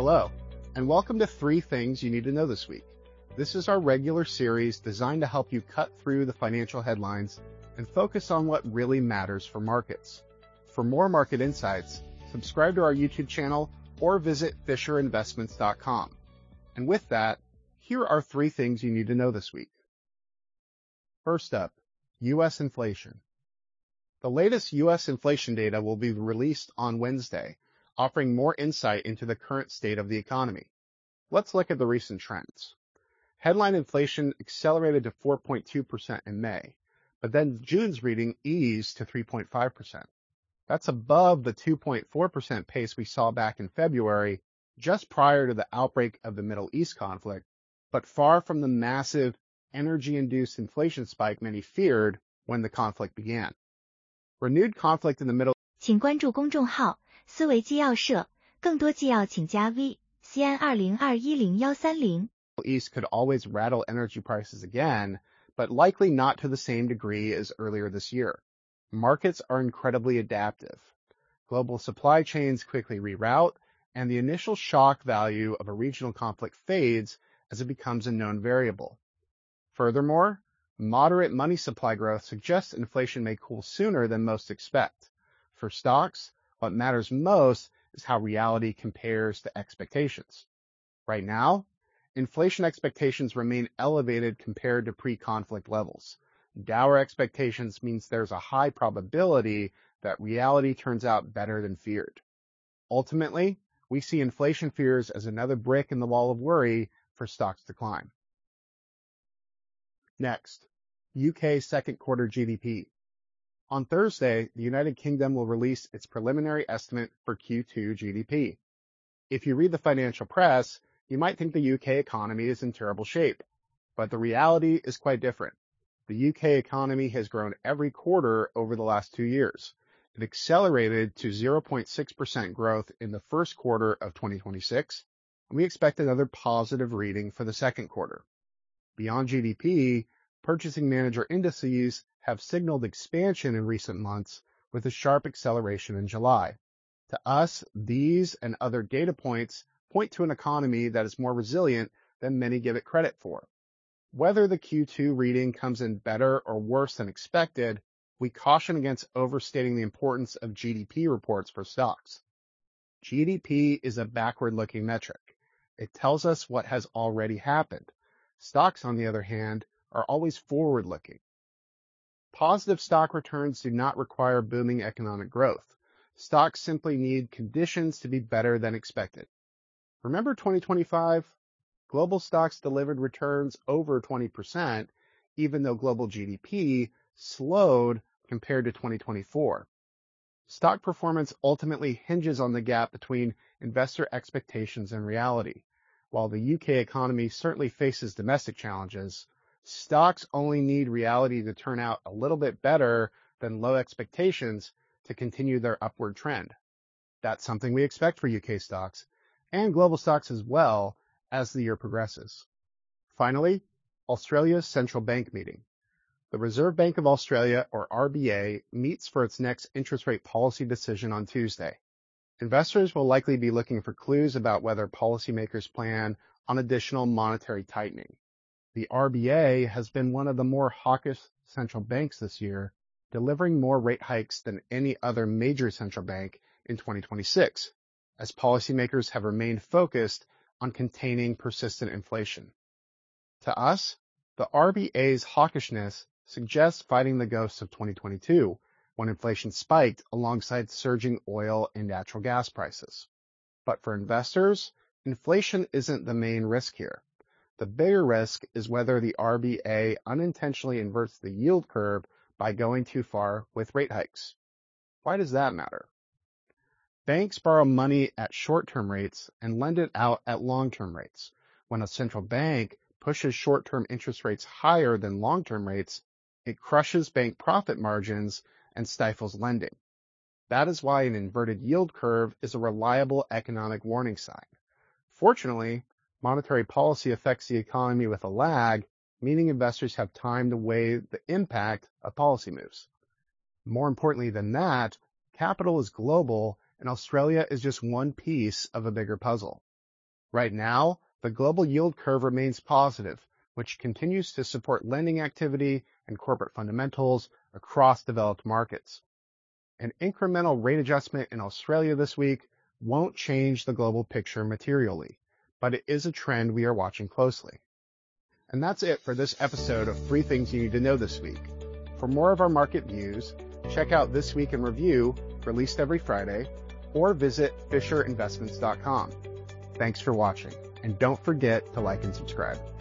Hello, and welcome to 3 Things You Need to Know This Week. This is our regular series designed to help you cut through the financial headlines and focus on what really matters for markets. For more market insights, subscribe to our YouTube channel or visit FisherInvestments.com. And with that, here are 3 things you need to know this week. First up, U.S. inflation. The latest U.S. inflation data will be released on Wednesday, offering more insight into the current state of the economy. Let's look at the recent trends. Headline inflation accelerated to 4.2% in May, but then June's reading eased to 3.5%. That's above the 2.4% pace we saw back in February, just prior to the outbreak of the Middle East conflict, but far from the massive energy-induced inflation spike many feared when the conflict began. Renewed conflict in the Middle 请关注公众号思维纪要社，更多纪要请加 V CN20210130。 East could always rattle energy prices again, but likely not to the same degree as earlier this year. Markets are incredibly adaptive. Global supply chains quickly reroute, and the initial shock value of a regional conflict fades as it becomes a known variable. Furthermore, moderate money supply growth suggests inflation may cool sooner than most expect. For stocks, what matters most is how reality compares to expectations. Right now, inflation expectations remain elevated compared to pre-conflict levels. Dour expectations means there's a high probability that reality turns out better than feared. Ultimately, we see inflation fears as another brick in the wall of worry for stocks to climb. Next, UK second quarter GDP. On Thursday, the United Kingdom will release its preliminary estimate for Q2 GDP. If you read the financial press, you might think the UK economy is in terrible shape, but the reality is quite different. The UK economy has grown every quarter over the last 2 years. It accelerated to 0.6% growth in the first quarter of 2026, and we expect another positive reading for the second quarter. Beyond GDP, purchasing manager indices have signaled expansion in recent months with a sharp acceleration in July. To us, these and other data points point to an economy that is more resilient than many give it credit for. Whether the Q2 reading comes in better or worse than expected, we caution against overstating the importance of GDP reports for stocks. GDP is a backward-looking metric. It tells us what has already happened. Stocks, on the other hand, are always forward-looking. Positive stock returns do not require booming economic growth. Stocks simply need conditions to be better than expected. Remember 2025? Global stocks delivered returns over 20%, even though global GDP slowed compared to 2024. Stock performance ultimately hinges on the gap between investor expectations and reality. While the UK economy certainly faces domestic challenges, stocks only need reality to turn out a little bit better than low expectations to continue their upward trend. That's something we expect for UK stocks and global stocks as well as the year progresses. Finally, Australia's central bank meeting. The Reserve Bank of Australia, or RBA, meets for its next interest rate policy decision on Tuesday. Investors will likely be looking for clues about whether policymakers plan on additional monetary tightening. The RBA has been one of the more hawkish central banks this year, delivering more rate hikes than any other major central bank in 2026, as policymakers have remained focused on containing persistent inflation. To us, the RBA's hawkishness suggests fighting the ghosts of 2022, when inflation spiked alongside surging oil and natural gas prices. But for investors, inflation isn't the main risk here. The bigger risk is whether the RBA unintentionally inverts the yield curve by going too far with rate hikes. Why does that matter? Banks borrow money at short-term rates and lend it out at long-term rates. When a central bank pushes short-term interest rates higher than long-term rates, it crushes bank profit margins and stifles lending. That is why an inverted yield curve is a reliable economic warning sign. Fortunately, monetary policy affects the economy with a lag, meaning investors have time to weigh the impact of policy moves. More importantly than that, capital is global, and Australia is just one piece of a bigger puzzle. Right now, the global yield curve remains positive, which continues to support lending activity and corporate fundamentals across developed markets. An incremental rate adjustment in Australia this week won't change the global picture materially, but it is a trend we are watching closely. And that's it for this episode of 3 Things You Need to Know This Week. For more of our market views, check out This Week in Review, released every Friday, or visit FisherInvestments.com. Thanks for watching, and don't forget to like and subscribe.